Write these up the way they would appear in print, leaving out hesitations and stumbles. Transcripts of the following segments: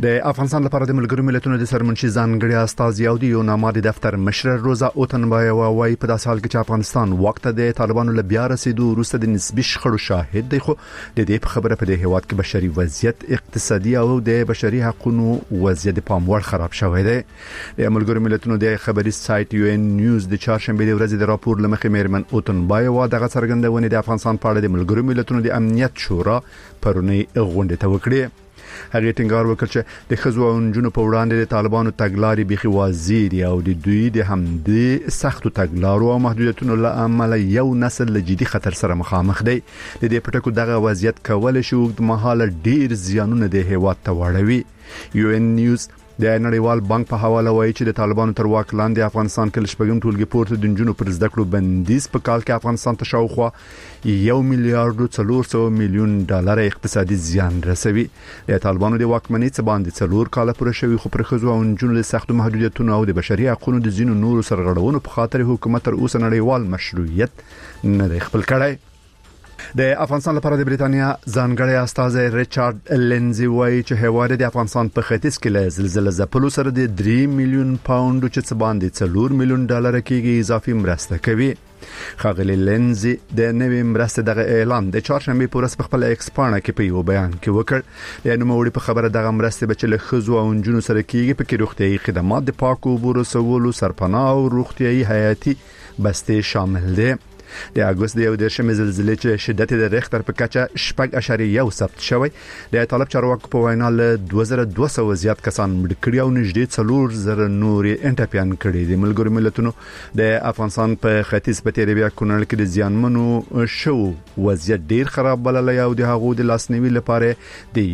د افغانستان لپاره د ملګرو ملتونو د سرمنشي ځانګړي استاذ یاودي یو نامه د دفتر مشر روزا اوتنبایو وايي په داسې حال کې چې افغانستان وخت د طالبانو له بیا رسیدو وروسته د نسبي شخړو شاهد دی، خو د دې په خبره په دې هیواد کې بشري وضعیت، اقتصادي او د بشري حقوقو وضعیت په پام خراب شوی دی. د ملګرو ملتونو د خبري سایت یو ان نیوز د چهارشنبه د ورځې د راپور لمخې میرمن اوتنبایو دغه څرګندونه د افغانستان په اړه د ملګرو ملتونو د امنیت شورا پرونی غونډه ته وکړه. هغه ټینګار وکړ چې د خزو او نجونو په وړاندې د طالبانو تګلارې بيخي واضح دي او د دوی د همدې سختو تګلارو او محدودیتونو له امله یو نسل له جدي خطر سره مخامخ دی. د دې پټکو دغه وضعیت کول شي د مهاله ډیر زیانونه د هیواد ته واړوي. یو ان نیوز د نړیوال بانک په حواله وایي چې د طالبانو تر واک لاندې افغانستان کې لشپږم ټولګي پورته د نجونو پر زده کړو بندیز په کال کې افغانستان ته شاوخوا 1 میلیارډ 400 میلیون ډالر اقتصادي زیان رسوي. د طالبانو د واکمنۍ څخه باندې 4 کال پوره شوی، خو پر خزو او نجونو له سختو محدودیتونو او د بشري حقوقو د زینو نورو سرغړونو په خاطر حکومت تر اوسه نړیوال مشروعیت نه دی خپل کړی. د افغانستان لپاره د بریتانیا ځانګړي استاذ ریچارډ لینزي وایي چې هیواد د افغانستان په ختیځ کې له زلزلې ځپلو سره د 3 میلیون پاوند چې څه باندې 4 میلیون ډالر کېږي اضافي مرسته کوي. خاغلی لینزي د نوې مرستې دغه اعلان د چهارشنبه په ورځ په خپل ایکس پاڼه کې په یو بیان کې وکړ. د نوموړي په خبره دغه مرستې به چې له خزو او نجونو سره کېږي په کې روغتيایي خدمات، د پاکو اوبو رسولو، سرپناه او روغتيایي حیاتي بستې شامل دي. د اگست د 11مې زلزلې چې شدت د ریختر په کچه 6.1 ثبت شوی، د طالب چارواکو په وینا له 2200 زیات کسان مړ کړي او نږدې 4000 نوري انټاپیان کړي. د ملګرو ملتونو د افغانستان په ختیځ په تیریبیا کونړ کې د زیانمنو شو وضعیت ډیر خراب بللی او د هغو د لاسنیوي لپاره د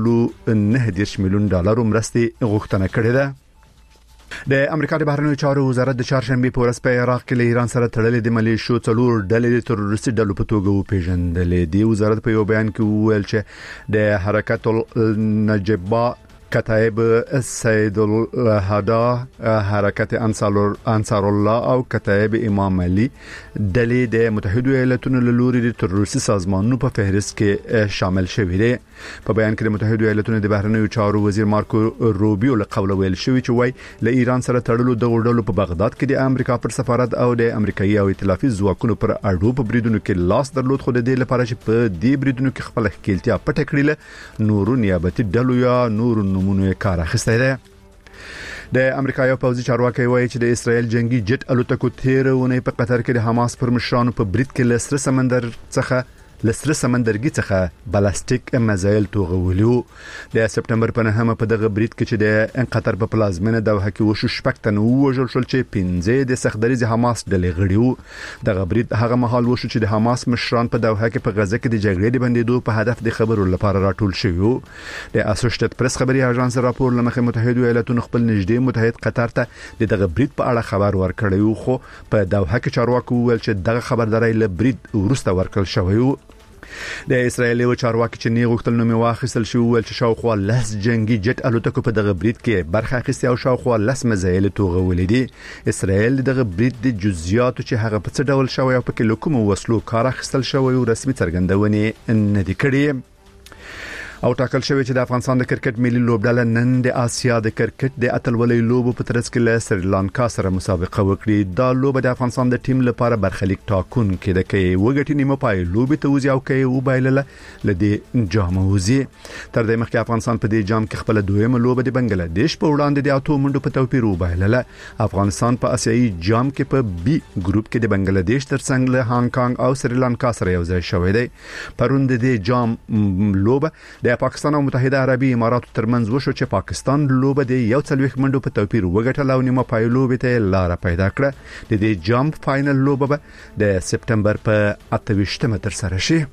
1.9 میلیون ډالر مرستې غوښتنه کړې ده. د امریکا د بهرنیو چارو وزارت د چهارشنبه په ورځ په عراق کې له ایران سره تړلې د ملیشو 4 ډلې د تروریستي ډلو په توګه وپیژندلې. د وزارت په یو بیان کې وویل چې د حرکت النجبه، کتائب سید الهدا، حرکت انصار الله او کتائب امام علي ډلې د متحده ایالاتونو له لوري د تروریستي سازمانونو په فهرست کې شامل شوي دي. په بیان کې د متحده ایالاتونو د بهرنیو چارو وزیر مارکو روبیو له قوله ویل شوی چې وای له ایران سره تړلو د ډلو په بغداد کې د امریکا پر سفارت او د امریکایي او ائتلافي ځواکونو پر اړو په بریدونو کې لاس درلود، خو د دې لپاره چې په دې بریدونو کې خپل ښکیلتیا پټ کړي نورو نیابتي ډلو یا نورو نمونه کار اخیستی دی. د امریکایي پوځي چارواکي وایي چې د اسرایل جنگي جټ الوتکو تیرونه په قطر کې د حماس پر مشرانو په برید کې لسره سمندرګي څخه بالستیک میزایل توغولیو. د سپټمبر په 9 په دغه برید کې چې د قطر په پلازمینه دوحه کې وشو، شپږ تنه وژل شول چې 15 د سختدریز حماس ډلې غړي. دغه برید هغه مهال وشو چې د حماس مشران په دوحه کې په غزه کې د جګړې د بندیدو په هدف د خبرو لپاره راټول شوی. د اسوسییټډ پریس خبري اژانس راپور لمخې متحده ایالاتونو خپل نږدې متحد قطر ته دغه برید په اړه خبر ورکړی، خو په دوحه کې چارواکو ویل چې دغه خبرداري له برید ورسته ورکړل شوی. د اسرایل یو چارواکي چې نه غوښتل نوم واخیستل شو ول چې شاوخوا 10 جنگي جټ الوتکو په دغه برید کې برخه اخیستي او شاوخوا 10 میزایل توغولې دي. اسرایل دغه برید د جزئیاتو چې هغه په څه ډول شوی او په کې لکوم وسلو کار اخیستل شوی او رسمي څرګندونه نه دي کړې. او ټاکل شوی چې د افغانستان د کرکټ ملي لوبډله نن د آسیا د کرکټ د اتلولۍ لوبو په ترڅ کې له سریلانکا سره مسابقه وکړي. دا لوبه د افغانستان د ټیم لپاره برخلیک ټاکون کې ده کې وګټي نیمه پای لوبي ته وځي او کې وبایلله لدی جام وځي. تر دې مخکې افغانستان په دې جام کې خپل دویمه لوبه د بنگلاديش په وړاندې د 8 منډو په توپیر وبایلله. افغانستان په آسیایي جام کې په بي ګروپ کې د بنگلاديش ترڅنګ له هانګ کانګ او سریلانکا سره یو ځای شوی دی. پروند د جام لوبه د پاکستان او متحده عربي اماراتو ترمنځ وشو چې پاکستان لوبه د 1 منډو په توپیر وګټل او نیمه پای لوبه ته لار پیدا کړه. د دې جام فائنل لوبه د سپټمبر په 28 تر سره شي.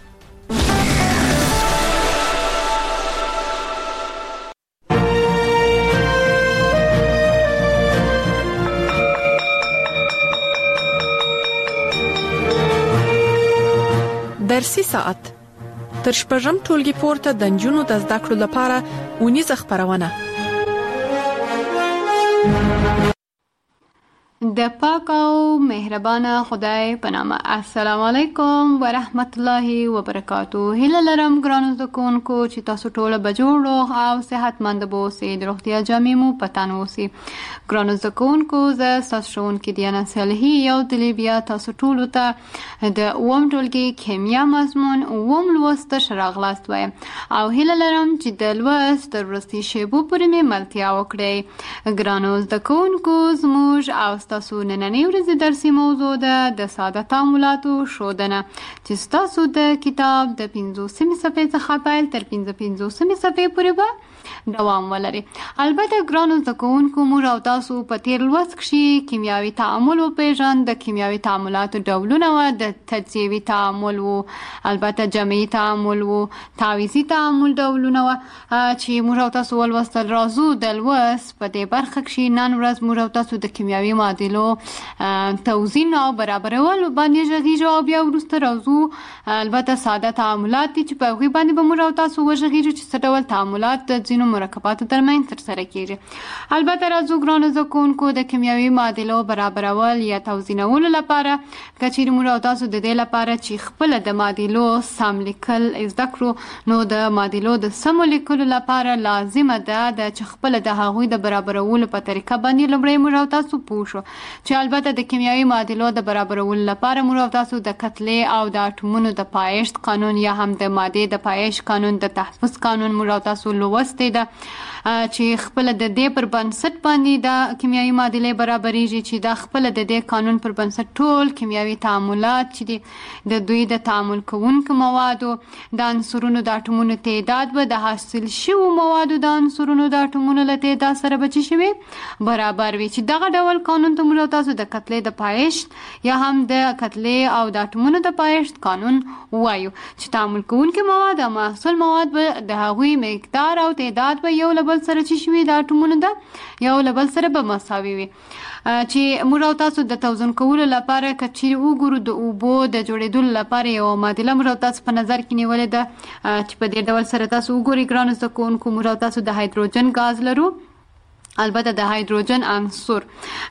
درسي ساعت تر شپږم ټولګي پورته د نجونو د زده کړو لپاره ونیزه خبرونه. د پاک او مهربانه خدای په نامه. السلام علیکم ورحمت الله وبرکاتو. هیله لرم ګرانو زده کوونکو چې تاسو ټول به جوړ او صحتمند به اوسئ. د روغتیا جامې مو په تن اوسي. ګرانو زده کوونکو زه ستاسو ښوونکې دیانا صالحي یو ځل بیا تاسو ټولو ته د اووم ټولګي کیمیا مضمون اووم لوست ته راغلاست وایم او هیله لرم چې د لوست تر وروستي شیبو پورې مې ملتیا وکړئ. ګرانو زده کوونکو زموږ او ستاسو نننۍ ورځې درسي موضوع ده د ساده تعاملاتو ښودنه چې ستاسو د کتاب د 50مې صفحې څخه پیل تر 55مې صفحې پورې به دوام ولري. البته ګرانو زده کوونکو موږ او تاسو په تیر لوست کښې کیمیاوي تعامل وپېژند. د کیمیاوي تعاملاتو ډولونه وه، د تجزیوي تعامل و، البته جمعي تعامل و، تعویضي تعامل ډولونه وه چې موږ او تاسو ولوستل. راځو د لوست په دې برخه کښې نن ورځ موږ او تاسو د کیمیاوي معادلو توزین او برابرول باندې غږیږو او بیا وروسته راځو البته ساده تعاملات دي چې په هغوی باندې به موږ او تاسو وغږیږو چې څه ډول تعاملات د ځینو مرکباتو ترمنځ ترسره کیږي. البته راځو ګرانو زده کوونکو د کیمیاوي معادلو برابرول یا توزینولو لپاره که چیرې موږ او تاسو د دې لپاره چې خپله د معادلو سم لیکل زده کړو نو د معادلو د سمو لیکلو لپاره لازمه ده چې خپله د هغوی د برابرولو په طریقه باندې لومړی موږ او تاسو پوه شو چې البته د کیمیاوي معادلو د برابرولو لپاره موږ او تاسو د کتلې او د اټومونو د پایښت قانون یا هم د مادې د پایښت قانون د تحفظ قانون موږ او تاسو لوستی ده چې خپله د دې پر بنسټ باندې د کیمیاوي معادلې برابریږي چې دا خپله د دې قانون پر بنسټ ټول کیمیاوي تعاملات چې دي د دوی د تعامل کوونکو موادو د عنصرونو د اټومونو تعداد به د حاصل شوو موادو د عنصرونو د اټومونو له تعداد سره به څه شوي برابر وي چې دغه ډول قانون ته موږ تاسو د کتلې د پایښت یا هم د کتلې او د اټومونو د پایښت قانون وایو چې تعامل کوونکي مواد او محصول مواد به د هغوی مقدار او تعداد به یو له بل سره چې شوي د اټومونو ده یو له بل سره به مساوي وي. چې موږ او تاسو د توزن کولو لپاره که چیرې وګورو د اوبو د جوړېدلو لپاره یوه معادله موږ او تاسو په نظر کې نیولې ده چې په دې ډول سره تاسو وګورئ ګرانو زده کوونکو موږ او تاسو د هایدروجن ګاز لرو، البته د هایدروجن عنصر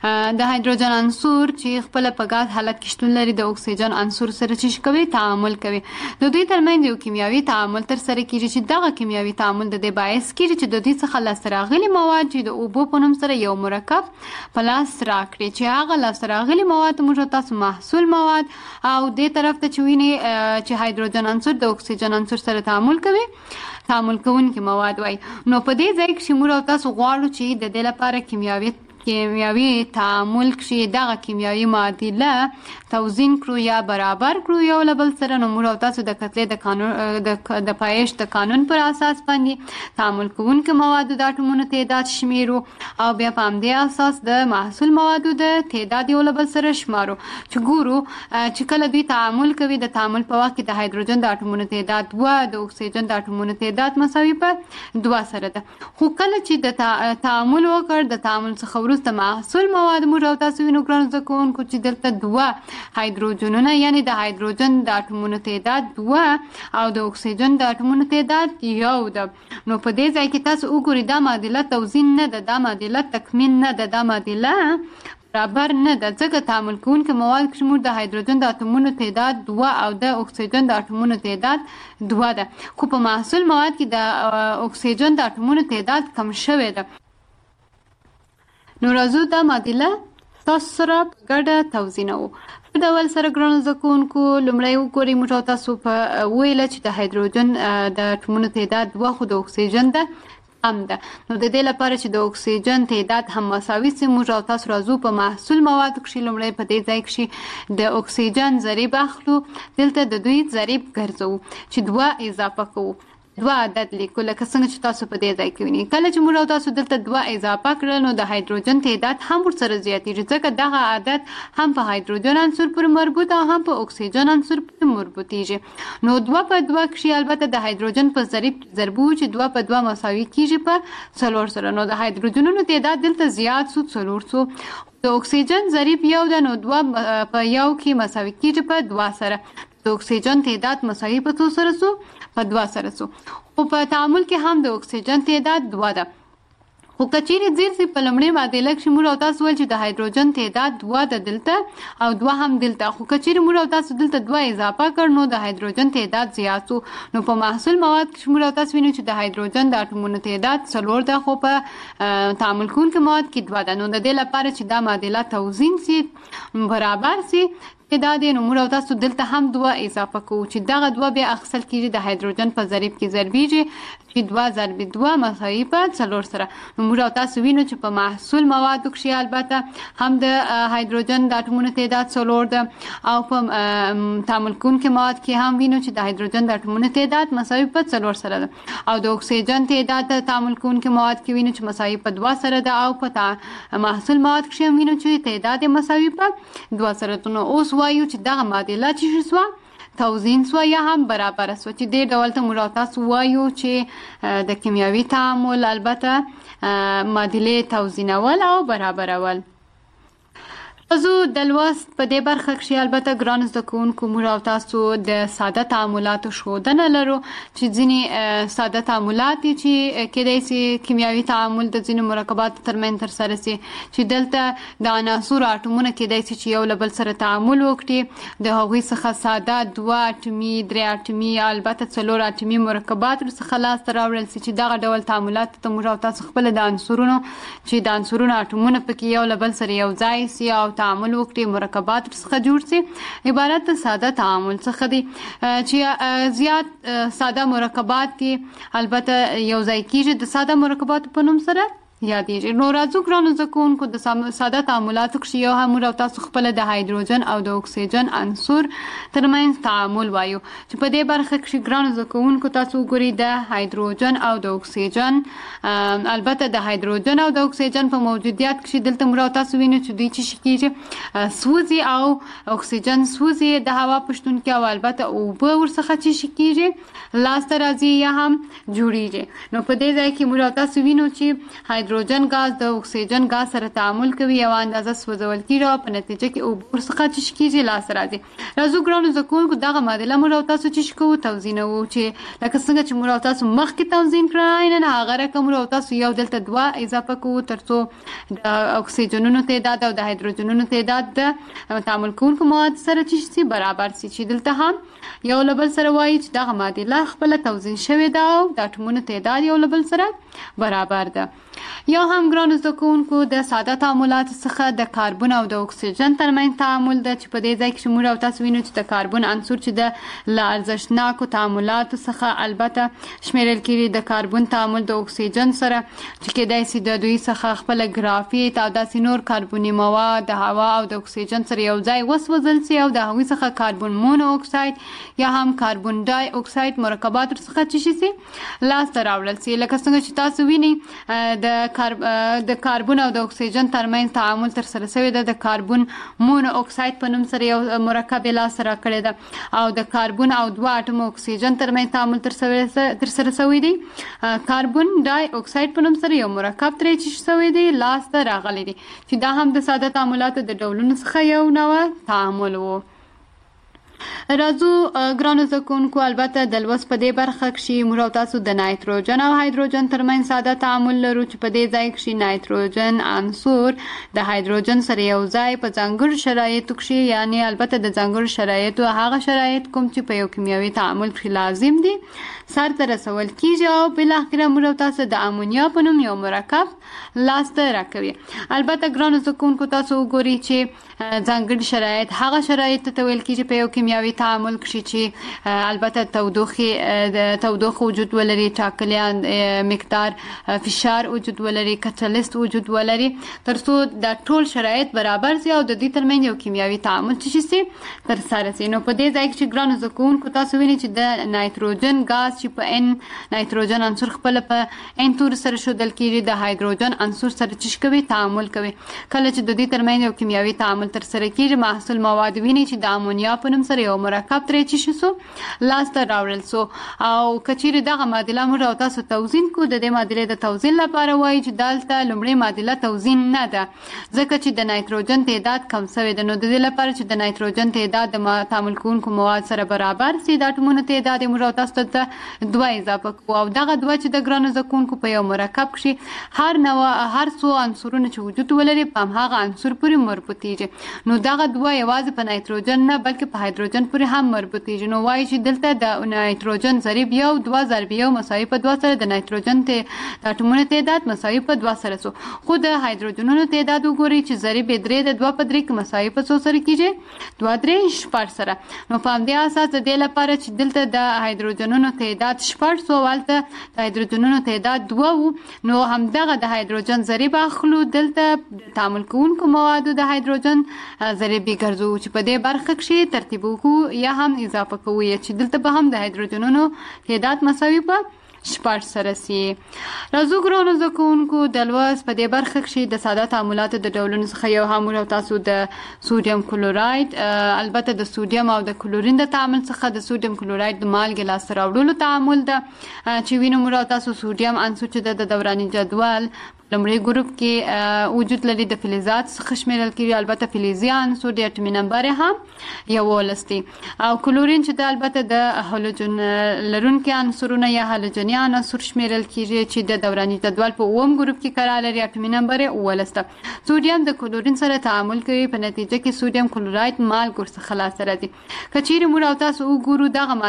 چې خپل په غاز حالت کې شتون لري د اکسیجن عنصر سره چې کوي تعامل کوي. د دوی ترمنځ یو کیمیاوي تعامل تر سره کیږي چې دغه کیمیاوي تعامل د دې باعث کیږي چې د دوی څخه لاسته راغلي مواد چې د اوبو په نوم سره یو مرکب په لاس راکړي چې هغه لاسته راغلي مواد موږ تاسو محصول مواد او دې طرف ته چې ویني چې هایدروجن عنصر د اکسیجن عنصر سره تعامل کوي تعامل کوونکي مواد وای. نو په دې ځای کې موږ تاسو غواړو چې د دې لپاره کیمیاوي تعامل کې دغه کیمیاوي معادله توزین کړو یا برابر کړو یو له بل سره. نو موږ تاسو د کتلې د قانون د پایښت د قانون پر اساس باندې تعامل کوونکي موادو د اټومونو تعداد شمیرو او بیا په همدې اساس د محصول موادو د تعداد یو له بل سره شمارو چې ګورو چې کله دوی تعامل کوي د تعامل په وخت کې د هایدروجن د اټومونو تعداد 2 د اکسیجن د اټومونو تعداد مساوي په 2 سره ده. خو کله چې د تعامل وکړ د تعامل څخه وروسته محصول مواد موږ او تاسو وینو ګرانو زده کوونکو چې دلته 2 هایدروجنونه یعنی د هایدروجن د اټومونو تعداد 2 او د اکسیجن د اټومونو تعداد 1 ده. نو په دې ځای کې تاسو وګورئ دا معادله توزین نه ده، دا معادله تکمین نه ده، دا معادله برابر نه ده ځکه تعامل کوونکي مواد کې موږ د هایدروجن د اټومونو تعداد 2 او د اکسیجن د اټومونو تعداد 2 ده، خو په محصول مواد کې د اکسیجن د اټومونو تعداد کم شوی ده. نو راځو دا معادله تاسو سره په ګډه توزینوو. په ډول سره ګرانو زده کوونکو لومړی وګورئ موږ تاسو په ویله چې د هایدروجن د اټومونو تعداد 2 خو د اکسیجن ده هم ده. نو د دې لپاره چې د اکسیجن تعداد هم مساوي سي موږ تاسو راځو په محصول موادو کې لومړی په دې ځای کې د اکسیجن ضریب اخلو، دلته د دوی ضریب ګرځو چې 2 اضافه کوو 2 عدد لیکو لکه څنګه چې تاسو په دې ځای کې وینئ. کله چې موږ تاسو دلته 2 اضافه کړل نو د هایدروجن تعداد هم ورسره زیاتېږي ځکه دغه عدد هم په هایدروجن عنصر پورې مربوط او هم په اکسیجن عنصر پورې مربوطېږي. نو 2 په 2 کې البته د هایدروجن په ضریب ضربو چې 2 په 2 مساوي کیږي په 4 سره. نو د هایدروجنونو تعداد دلته زیات سو 400. د اکسیجن ضریب 1 ده نو 2 په 1 کې مساوي کیږي په 2 سره. د اکسیجن تعداد مساوي په 2 سره سو په 2 سره سو. خو په تعامل کې هم د اکسیجن تعداد 2 ده خو کچېرې ځیر سي په لمړۍ معادله کې موږ او تاسو ول چې د هایدروجن تعداد 2 د دلته او 2 هم دلته، خو کچېرې موږ او تاسو دلته 2 اضافه کړ نو د هایدروجن تعداد زیات شو. نو په محصول مواد کې موږ او تاسو وینو چې د هایدروجن د اټومونو تعداد 4 ده، خو په تعامل کوونکو مواد کې 2 ده. نو د دې لپاره چې دا معادله توزین سي برابر سي تعداد نو موږ او تاسو دلته هم 2 اضافه کوو چې دغه 2 بیا اخیستل کیږي د هایدروجن په ضریب کې ضربیږي چې 2 ضرب 2 مساوي په 4 سره. نو موږ او تاسو وینو چې په محصول موادو کې البته هم د هایدروجن د اټومونو تعداد 4 ده او په تعامل کوونکو مواد کې هم وینو چې د هایدروجن د اټومونو تعداد مساوي په 4 سره ده او د اکسیجن تعداد د تعامل کوونکو مواد کې وینو چې مساوي په 2 سره ده او په محصول مواد کې هم وینو چې تعداد مساوي په 2 سره ده. نو اوس وایو چې دغه معادله چې شو توزین سو یا هم برابر سو چې دې ډول ته موږ تاسو وایو چې د کیمیاوي تعامل البته معادله توزینول او برابرول. زه د لوست په دې برخه کې البته ګران زده کوونکو موږ او تاسو د ساده تعاملاتو ښودنه لرو چې ځینې ساده تعاملات چې کېدای شي کیمیاوي تعامل د ځینو مرکباتو ترمنځ ترسره شي چې دلته د عناصرو اټومونه کېدای شي چې یو له بل سره تعامل وکړي، د هغوی څخه ساده 2 اټومي 3 اټومي البته 4 اټومي مرکبات څخه لاسته راوړل شي چې دغه ډول تعاملات ته موږ او تاسو خپل د عنصرونو چې د عنصرونو اټومونه پکې یو له بل سره یو ځای شي او تعامل وکړي مرکبات څخه جوړ شي عبارت د ساده تعامل څخه دي چې زیات ساده مرکبات کې البته یو ځای کېږي د ساده مرکبات په نوم سره یادېږي. نو راځو ګرانو زده کوونکو د ساده تعاملاتو کې یو هم موږ تاسو خپل د هایدروجن او د اکسیجن عنصر ترمنځ تعامل وایو چې په دې برخه کې ګرانو زده کوونکو تاسو ګورئ د هایدروجن او د اکسیجن البته د هایدروجن او د اکسیجن په موجودیت کې دلته موږ تاسو وینئ چې دوی چې کېږي سوزي او اکسیجن سوزي د هوا پښتون کې او البته اوبه ورڅخه چې کېږي لاسته راځي یا هم جوړیږي. نو په دې ځای کې موږ تاسو وینو چې هایدروجن غاز د اکسیجن غاز سره تعامل کوي یو اندازه سوځول کیږي او په نتیجه کې اوبه ورڅخه چې کېږي لاسته راځي. راځو ګرانو زده کوونکو دغه معادله موږ تاسو چې کوو توزینوو چې لکه څنګه چې موږ تاسو مخکې توزین کړای نه هغه رقم موږ تاسو یو دلته 2 اضافه کوو ترڅو د اکسیجنونو تعداد او د هایدروجنونو تعداد د تعامل کوونکو مواد سره چې برابر شي چې دلته هم یو له بل سره وایي چې دغه معادله خپل توزین شوې ده او د اټومونو تعداد یو له بل سره برابر ده. یا هم ګرانو زده کوونکو د ساده تعاملات څخه د کاربن او د اکسیجن ترمنځ تعامل ده چې په دې ځای کې موږ تاسو وینو چې د کاربن عنصر چې د ارزښتناکو تعاملاتو څخه البته شمیرل کېږي د کاربن تعامل د اکسیجن سره چې کېدای شي د دوی څخه خپل ګرافیت او داسې نور کاربني مواد د هوا او د اکسیجن سره یو ځای وسوځل شي او د هغوی څخه کاربن مونو اکساید یا هم کاربن ډای اکساید مرکبات څخه چې شي لاسته راوړل شي. لکه څنګه چې تاسو وینئ د کاربن او د اکسیجن ترمنځ تعامل تر سره شوی ده. د کاربن مونو اکساید په نوم سره یو مرکب لاسته راکړی ده او د کاربن او 2 اټوم اکسیجن ترمنځ تعامل تر سره شوی دی. کاربن ډای اکساید په نوم سره یو مرکب ترې چې شوی دی لاسته راغلی دی چې دا هم د ساده تعاملاتو د ډولونو څخه یو نوع تعامل وو. راځو ګرانو زده کوونکو البته د لوست په دې برخه کې موږ تاسو د نایتروجن او هایدروجن ترمنځ ساده تعامل لرو چې په دې ځای کې نایتروجن عنصر د هایدروجن سره یو ځای په ځانګړو شرایطو کې یعنی البته د ځانګړو شرایطو هغه شرایط کوم چې په یو کیمیاوي تعامل کې لازم دي سر ته رسول کیږي او بل اخر موږ تاسو د امونیا په نوم یو مرکب لاسته راکوي. البته ګرانو زده کوونکو تاسو وګورئ چې ځانګړي شرایط هغه شرایط ته ویل کیږي په یو کیمیاوي تعامل کې چې البته تودوخه وجود ولري، ټاکلي مقدار فشار وجود ولري، کټالیست وجود ولري ترڅو د ټول شرایط برابر شي او د دې ترمنځ یو کیمیاوي تعامل چې تر سره شي. نو په دې ځای کې ګرانو زده کوونکو تاسو وینئ چې د نایتروجن غاز چې په ان نایتروجن عنصر خپل په ان تور سره شودل کیږي د هایدروجن عنصر سره چې کوي تعامل کوي. کله چې د دې ترمنځ یو کیمیاوي تعامل تر سره کیږي محصول مواد ویني چې د امونیا په نوم سره یو مرکب ترې چی شو لاس ته راوړل سو او کچیر دغه معادله موږ او تاسو توزین کو د دې معادلې د توزین لپاره وایي چې دلته لومړی معادله توزین نه ده ځکه چې د نایتروجن تعداد کم شوی ده نو د دې لپاره چې د نایتروجن تعداد د تعامل کوونکو مواد سره برابر سي د اټومونو تعداد موږ او تاسو ته 2 اضافه کوو او دغه 2 چې د ګرانو زکونکو په یو مرکب کې هر څو عنصرونه چې وجود ولري په هغه عنصر پورې مربوطیږي نو دغه 2 یوازې په نایتروجن نه بلکې په هایدروجن پورې هم مربوطیږي نو وایي چې دلته د نایتروجن ضریب 1 2 ضرب 1 مساوي په 2 سره د نایتروجن د اټومونو تعداد مساوي په 2 سره سو خو د هایدروجنونو تعداد وګورئ چې ضریب 3 د 2 په 3 کې مساوي په 2 سره کیږي 2 3 شپږ سره نو په همدې اساس د دې لپاره چې دلته د هایدروجنونو تعداد شپږ سو ولته د هایدروجنونو تعداد 2 نو همدغه د هایدروجن ضریب اخلو دلته تعامل کوونکو موادو د هایدروجن ضریب ګرځو چې په دې برخه کې ترتیب وکړو یا هم اضافه کوو چې دلته به هم د هایدروجنونو تعداد مساوي په 6 سره سي راځو ګرانو زکونکو د لوست په دې برخه کې د ساده تعاملاتو د ډولونو څخه یو هم تاسو د سوډیم کلوراید البته د سوډیم او د کلورین د تعامل څخه د سوډیم کلوراید د مالګې لاس راوړلو تعامل ده چې وینم تاسو سوډیم عنصر چې د دوراني جدول لمړی ګروپ کې وجود لري د فلزات څخه شمیرل کیږي البته فلزي عنصر د اټومي نمبر هم یو ولستي او کلورین چې د البته د هالوجن لرونکي عنصرونه یا هالوجني عنصر شمیرل کیږي چې د دوراني جدول په اوم ګروپ کې قرار لري اټومي نمبر ولسته سوډیم د کلورین سره تعامل کوي په نتیجه کې سوډیم کلوراید مالګ ورڅخه خلاص راځي کچیر موږ او تاسو وګورو دغه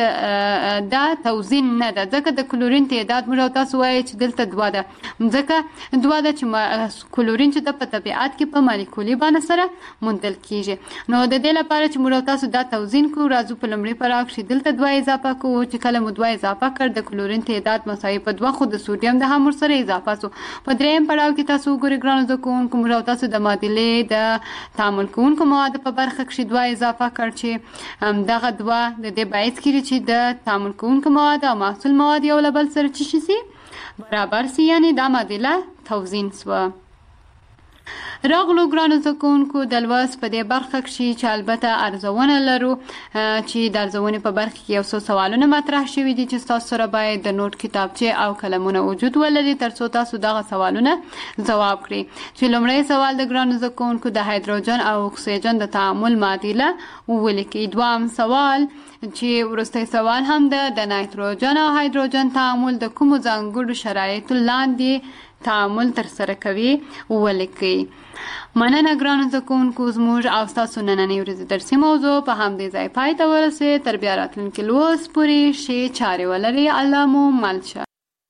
معادلې د توزین نه ده ځکه د کلورین تعداد موږ او تاسو وایي چې دلته 2 ده ځکه 2 ده چې کلورین چې د په طبيعت کې په مالیکولي باندې سره موندل کیږي نو د دې لپاره چې موږ تاسو دا توزین کو راځو په لمړي پړاو کې دلته 2 اضافه کوو چې کله مو 2 اضافه کړ د کلورین تعداد مساوي په 2 خو د سوډیم د هم سره اضافه سو په دریم پړاو کې تاسو ګورئ ګرانو زکونکو موږ تاسو د معادلې د تعامل کوونکو مواد په برخه کې 2 اضافه کړ چې دغه 2 د دې باعث کیږي چې د تعامل کوونکو مواد او محصول مواد یو بل سره چی شي برابر سي یعنی دا معادله توزین سو راغلو ګرانو زکونکو د لوست په دې برخه کې چې البته ارزونه لرو چې د ارزونې په برخه کې یو څو سوالونه مطرح شوي دي چې تاسو سره باید د نوٹ کتابچه او قلمونه وجود ولري ترڅو تاسو دغه سوالونه ځواب کړئ چې لومړی سوال د ګرانو زکونکو د هایدروجن او اکسیجن د تعامل معادله ولیکئ دوام سوال چې ورسته سوال هم د نایتروجن او هایدروجن تعامل د کوم ځانګړو شرایطو لاندې تعامل تر سره کوي ولیکئ مننه ګرانو زکونکو زموږ او تاسو نننۍ ورځې درسي موضوع په همدې ځای پای ته ورسېد تر بیا راتلونکي لوست پورې ښې چارې ولرئ الله مو مل شه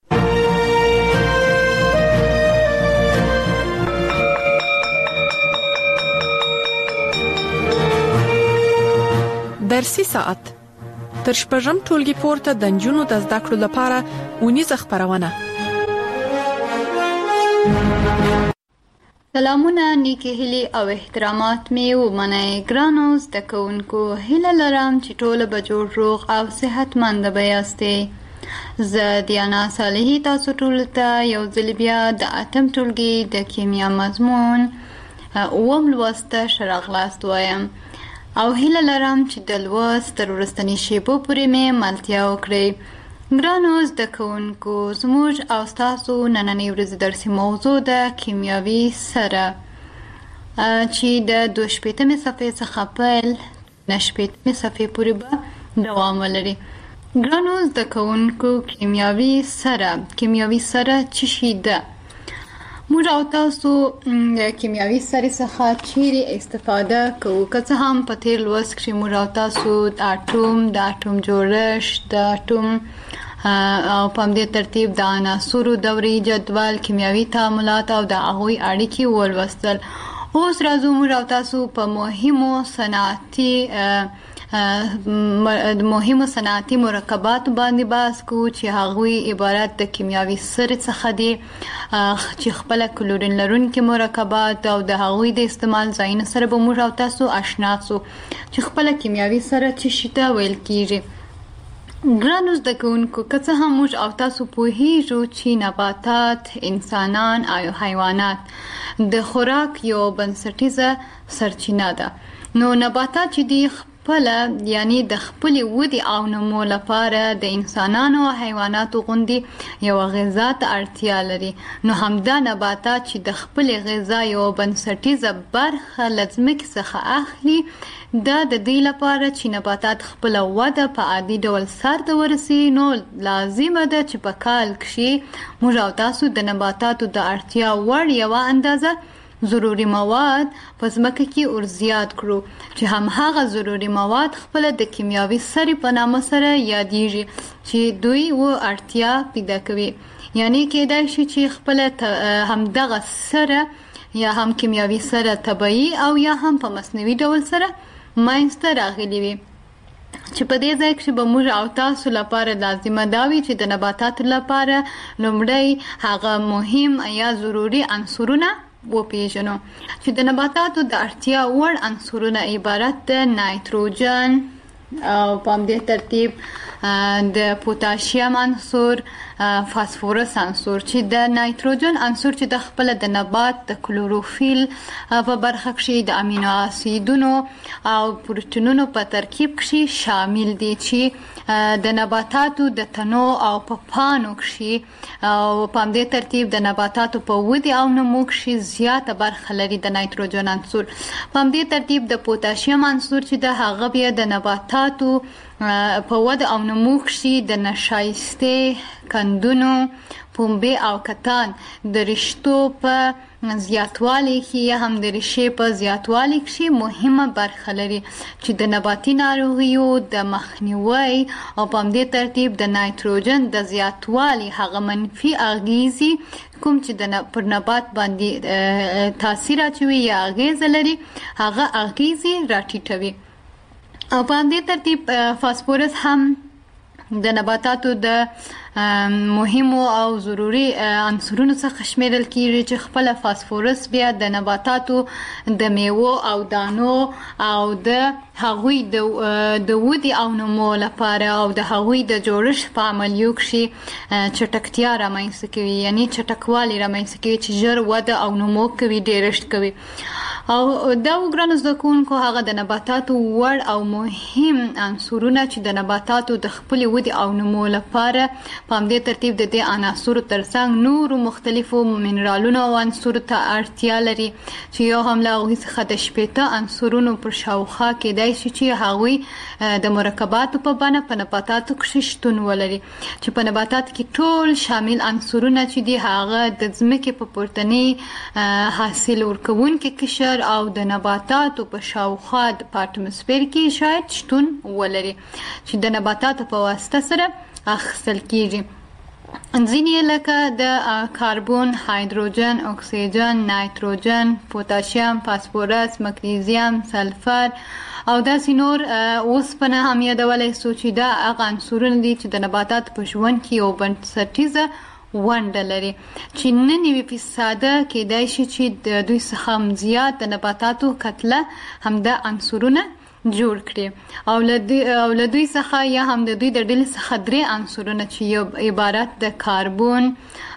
درسي ساعت تر شپږم ټولګي پورته د نجونو د زده کړو لپاره ونیزه خبرونه سلامونه نیکی هیلی او احترامات می ومنئ ګرانو زده کوونکو هیله لرم چې ټول به جوړ روغ او صحتمند به یاستئ زه دیانا صالحی تاسو ټول ته یو ځل بیا د اتم ټولګي د کیمیا مضمون اوم لوست ښه راغلاست وایم او هیله لرم چې د لوست تر وروستنۍ شیبو پورې مې ملتیا وکړئ ګرانو زده کوونکو زموږ او ستاسو نننۍ ورځې درسي موضوع د کیمیاوي سره چې د 22 صفحې څخه پیل 29 صفحې پورې به دوام ولري ګرانو زده کوونکو کیمیاوي سره څه شی ده موږ او تاسو د کیمیاوي سرې څخه چیرې استفاده کوو که څه هم په تیر لوست کې موږ او تاسو د اټوم جوړښت د اټوم او په همدې ترتیب د عناصرو دوري جدول کیمیاوي تعاملات او د هغوی اړیکې ولوستل اوس راځو موږ او تاسو په مهمو صنعتي مرکبات باندې بحث کوو چې هغوی عبارت د کیمیاوي سرې څخه دي چې خپل کلورین لرونکي مرکبات او د هغوی د استعمال ځایونو سره به موږ او تاسو آشنا سو چې خپل کیمیاوي سره څه شي ته ویل کیږي ګرانو زده کوونکو که څه هم موږ او تاسو پوهیږو چې نباتات انسانان او حیوانات د خوراک یو بنسټیزه سرچینه ده نو نباتات چې دي خپل یعنی د خپل ودی او نمو لپاره د انسانانو او حیواناتو غوندي یو غذا ته اړتیا لري. نو همدا نباتات چې د خپل غذا یو بنسټیزه برخه لازمه څخه اخلي دا د دې لپاره چې نباتات خپل وده په عادي ډول سرته ورسي. نو لازمه ده چې په کال کې موږ او تاسو د نباتاتو د اړتیا وړ یو اندازه ضروري مواد په ځمکه کې ورزیات کړو چې هم هغه ضروري مواد خپل د کیمیاوي سرې په نامه سره یادېږي چې دوی و اړتیا پیدا کوي. یعنی کېدای شي چې خپل هم دغه سره یا هم کیمیاوي سره طبيعي او یا هم په مصنوعي ډول سره ماینسته راغلي وي چې په دې ځای کې به موږ او تاسو لپاره لازمه دا وي چې د نباتاتو لپاره لومړی هغه مهم یا ضروري عنصرونه وپیژنو چې د نباتاتو د اړتیا وړ عنصرونه عبارت د نایتروجن او په همدې ترتیب د پوتاشیم عنصر، فاسفورس عنصر چې د نایتروجن عنصر چې د خپل د نبات د کلوروفیل په برخه کې د امینو اسیدونو او پروتینونو په ترکیب کې شامل دي چې د نباتاتو د تنو او په پانو کې او په همدې ترتیب د نباتاتو په ودې او نمو کې زیاته برخه لري د نایتروجن عنصر. په همدې ترتیب د پوتاشیم عنصر چې د هغه بیا د نباتاتو په وده او نمو کې د نشایسته کندونو، پنبه او کتان د رشتو په زیاتوالي کې یا هم د ریشې په زیاتوالي کې مهمه برخه لري چې د نباتي ناروغیو د مخنیوي او په همدې ترتیب د نایتروجن د زیاتوالي هغه منفي اغیزي کوم چې د پر نبات باندې تاثیر اچوي یا اغیز لري هغه اغیزي راټیټوي. او په همدې ترتیب فاسفورس هم د نباتاتو د مهمو او ضروري عنصرونو څخه شمیرل کیږي چې خپل فاسفورس بیا د نباتاتو د میوو او دانو او د هغوی د ودی او نمو لپاره او د هغوی د جوړښت په عملیو کې چټکتیا رامنځته کوي، یعنی چټکوالی رامنځته کوي چې ژر وده او نمو کوي، ډیرښت کوي. او دا وګورئ زده کوونکو هغه د نباتاتو وړ او مهم عنصرونه چې د نباتاتو د خپل ودی او نمو لپاره په همدې ترتیب د دې عناصرو ترڅنګ نورو مختلفو منرالونو او عنصرو ته اړتیا لري چې یو هم له هغوی څخه د 18 عنصرونو پر شاوخوا کېدای شي چې هغوی د مرکباتو په بڼه په نباتاتو کې شتون ولري چې په نباتاتو کې ټول شامل عنصرونه چې دي هغه د ځمکې په پورتني حاصل ورکوونکي قشر او د نباتاتو په شاوخوا په اټموسفیر کې شاید شتون ولري چې د نباتاتو په واسطه سره اخیستل کیږي. ځینې لکه د کاربن، هایدروجن، اکسیجن، نایتروجن، پوتاشیم، فاسفورس، مګنیزیم، سلفر او داسې نور اوسپنه هم یادولی سو چې دا هغه عنصرونه دي چې د نباتاتو په ژوند کې یو بنسټیزه ونډه لري چې 99% کېدای شي چې د دوی څخه هم زیات د نباتاتو کتله همدا عنصرونه جوړ کړي او له دوی څخه یا هم د دوی د ډلې څخه 3 عنصرونه چې یو عبارت د کاربن،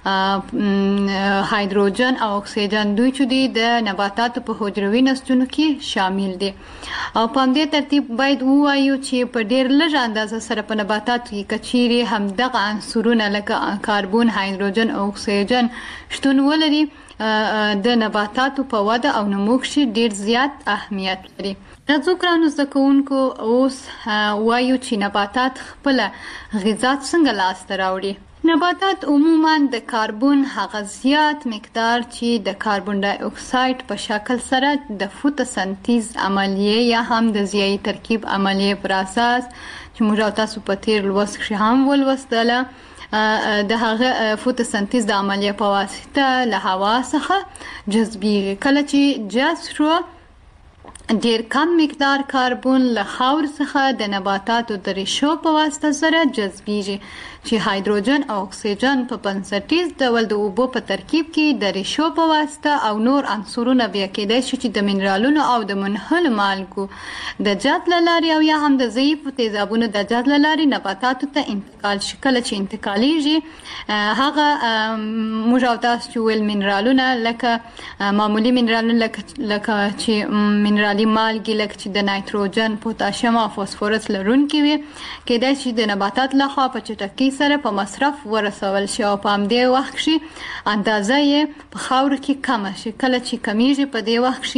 هایدروجن او اکسیجن دوی چې دي د نباتاتو په حجروي نسجونو کې شامل دي. او په همدې ترتیب باید ووایو چې په ډېر لږ اندازه سره په نباتاتو کې کچیرې همدغه عنصرونه لکه کاربن، هایدروجن او اکسیجن شتون ولري د نباتاتو په وده او نمو کې ډېر زیات اهمیت لري. راځو ګرانو زده کوونکو اوس وایو چې نباتات خپله غذا څنګه لاسته راوړي. نباتات عموما د کاربن هغه زیات مقدار چې د کاربن ډای اکساید په شکل سره د فوتوسنتیز عملیه یا هم د ضیایي ترکیب عملیه پر اساس چې موږ تاسو په تیر لوست کې هم ولوستله د هغه فوتوسنتیز د عملیه په واسطه له هوا څخه جذبیږي. کله چې جذب شو ډیر کم مقدار کاربن له خاور څخه د نباتاتو د ریشو په واسطه سره جذبیږي چې هایدروجن او اکسیجن په بنسټیز ډول د اوبو په ترکیب کې د ریشو په واسطه او نور عنصرونه بیا کېدای شي چې د منرالونو او د منحلو مالګو د جذب له لارې او یا هم د ضعیفو تیزابونو د جذب له لارې نباتاتو ته انتقال شي. کله چې انتقالیږي هغه موږ او تاسو چې ویل منرالونه لکه معمولي منرالونه لکه چې منرال مثالي مالګې لکه چې د نایتروجن، پوتاشیم او فاسفورس لرونکي وي کېدای شي د نباتات لخوا په چټکۍ سره په مصرف ورسول شي او په همدې وخت کې اندازه یې په خاورو کې کمه شي. کله چې کمیږي په دې وخت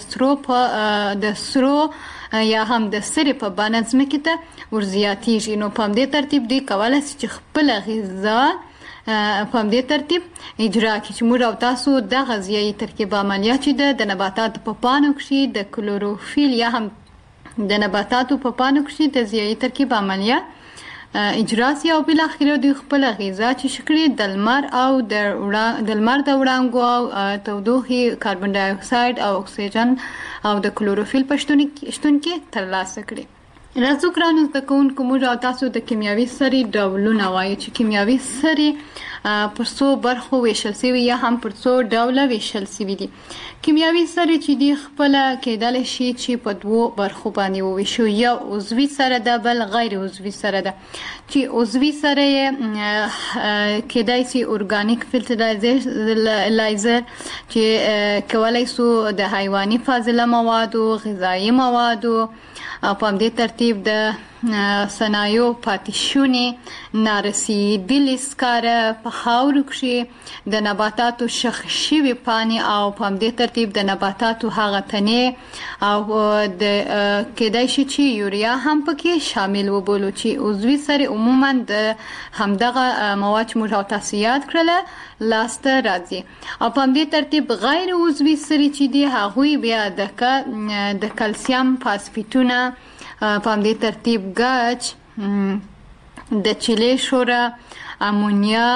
کې د سرو یا هم د سرې په بڼه ځمکې ته ورزیاتېږي. نو په همدې ترتیب دوی کولی شي چې خپله غذا په همدې ترتیب اجرا کړي چې موږ او تاسو د غذایي ترکیب عملیه چې د نباتاتو په پاڼو کې د کلوروفیل یا هم د نباتاتو په پاڼو کې د غذایي ترکیب عملیه اجرا سي او بل اخر دوی خپل غذا چې شکړي د لمر او د وړانګو او تودوخې کاربن ډای اکساید او اکسیجن او د کلوروفیل په شتون کې ترلاسه کړي. راځو ګرانو زده کوونکو موږ او تاسو د کیمیاوي سرې ډولونه وایو چې کیمیاوي سرې پر څو برخو ویشل شوي یا هم پر څو ډوله ویشل شوي دي. کیمیاوي سرې چې دي خپله کېدلی شي چې په دوو برخو باندې وویشو، یو عضوي سره ده بل غیر عضوي سره ده. چې عضوي سره یې کېدای شي ارګانیک فرټیلایزر چې کولی شو د حیواني فاضله موادو، غذایي موادو او په همدې ترتیب د صنایعو پاتې شونې نارسیدلې سکاره په خاورو کې د نباتاتو شخ شوي پاڼې او په همدې ترتیب د نباتاتو هغه تنې او د کېدای شي چې یوریا هم پکې شامل وبولو چې عضوي سرې عموما د همدغه مواد چې موږ او تاسو یاد کړله لاسته راځي. او په همدې ترتیب غیر عضوي سرې چې دي هغوی بیا د کلسیم فاسفیټونه په همدې ترتیب ګچ، د چیلې شوره، امونیا،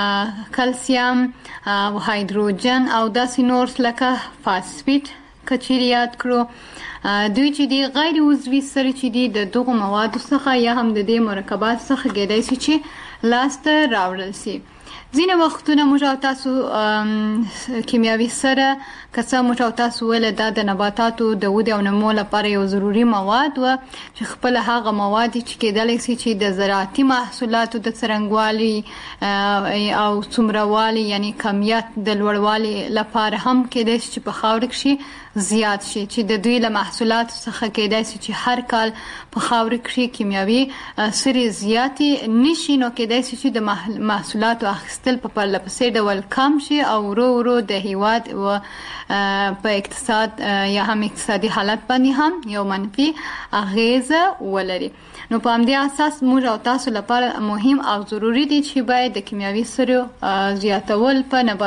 کلسیم او هایدروجن او داسې نور لکه فاسفیټ کچیر یاد کړو. دوی چې دي غیر عضوي سرې چې دي د دغو موادو څخه یا هم د دې مرکبات څخه کېدای شي چې لاسته راوړل شي. ځینې وختونه موږ او تاسو کیمیاوي سره که څه موږ او تاسو ویل دا د نباتاتو د ودې او نمو لپاره یو ضروري مواد و چې خپله هغه مواد چې کېدلی شي چې د زراعتي محصولاتو د څرنګوالي او څومروالي یعنی کمیت د لوړوالي لپاره هم کېدای شي چې په خاوره کې زیات شي، چې د دوی له محصولاتو څخه کېدای شي چې هر کال په خاوره کې کیمیاوي سرې زیاتې نشي، نو کېدای شي چې د محصولاتو اخیستل په پرله پسې ډول کم شي او ورو ورو د هیواد په اقتصاد یا هم اقتصادي حالت باندې هم یو منفي اغیزه ولري. نو په همدې اساس موږ او تاسو لپاره مهم او ضروري دي چې باید د کیمیاوي سرو زیاتول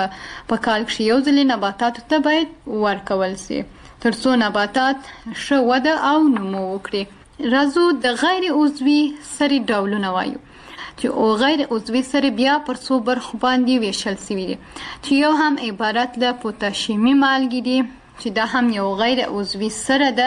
په کال کې یو ځل نباتاتو ته باید ورکول شي ترڅو نباتات ښه وده او نمو وکړي. راځو د غیر عضوي سرې ډولونه وایو چې غیر عضوي سرې بیا پر څو برخو باندې ویشل شوي دي چې یو هم عبارت له پوتاشیمي مالګې دي چې دا هم یو غیر عضوي سره ده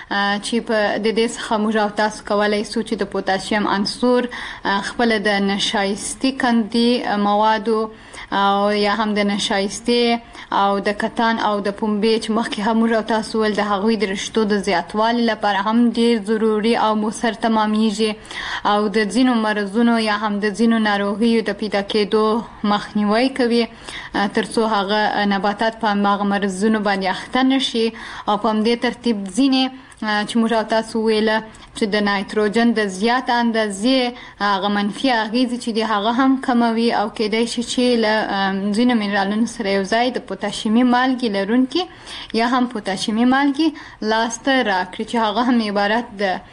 چې په د دې څخه موږ او تاسو کولی شو چې د پوتاشیم عنصر خپله د نشایستي کندي موادو او یا هم د نشایستې او د کتان او د پنبې چې مخکې هم موږ او تاسو ویل د هغوی د رشتو د زیاتوالي لپاره هم ډېر ضروري او مؤثر تمامیږي او د ځینو مرضونو یا هم د ځینو ناروغیو د پیدا کېدو مخنیوی کوي ترڅو هغه نباتات په هغه مرضونو باندې اخته نشي. او په همدې ترتیب ځینې چې موږ او تاسو ویله چې د نایتروجن د زیات اندازې هغه منفي اغیزې چې دي هغه هم کموي او کېدای شي چې له ځینو منرالونو سره یو ځای د پوتاشیمي مالګې لرونکي یا هم پوتاشیمي مالګې لاسته راکړي چې هغه هم عبارت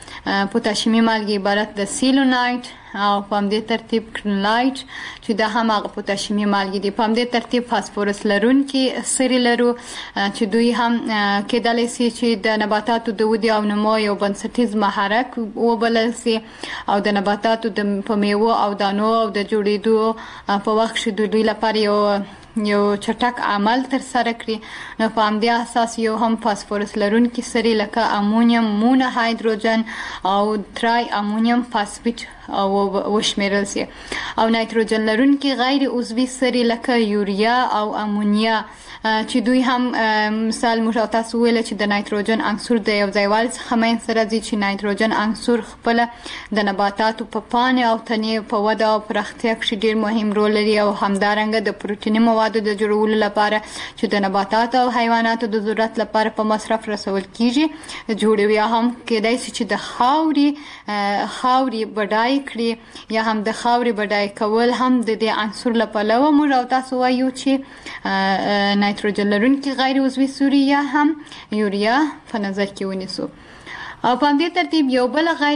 د پوتاشیمي مالګې عبارت د سیلونایت او په همدې ترتیب کرنلایت چې دا هم هغه پوتاشیمي مالګې دي. په همدې ترتیب فاسفورس لرونکي سرې لرو چې دوی هم کېدلی شي چې د نباتاتو د ودې او نمو یو بنسټیز محرک وبلل شي او د نباتاتو په میوو او دانو او د جوړېدو په وخت کې دوی لپاره یو چټک عمل تر سره کړي. نو په همدې اساس یو هم فاسفورس لرونکي سرې لکه امونیم مونه هایدروجن او ترای امونیم فاسفیټ وشمیرل شي او نایتروجن لرونکي غیر عضوي سرې لکه یوریا او امونیا چې دوی هم مثال موږ او تاسو ویل چې د نایتروجن عنصر د یو ځایوالي څخه منځته راځي چې نایتروجن عنصر خپله د نباتاتو په پاڼې او تنې په وده او پراختیا کې ډېر مهم رول لري او همدارنګه د پروټیني موادو موادو د جوړولو لپاره چې د نباتاتو او حیواناتو د ضرورت لپاره په مصرف رسول کیږي جوړوي هم کېدای شي چې د خاوري بډای کړي یا هم د خاوري بډای کول هم د دې عنصر لپاره موږ او تاسو وایو چې نایتروجن لرونکي غیر عضوي سوري یا هم یوریا په نظر کې ونیسو. او په دې ترتیب یو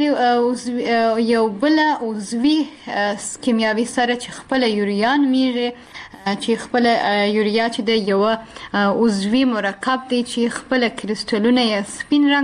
بل عضوي کیمیاوي سره چې خپل یوریا نومیږي چې خپل یوریا چې د یو عضوي مرکب دی چې خپل کریستالونه یې سپین رنګ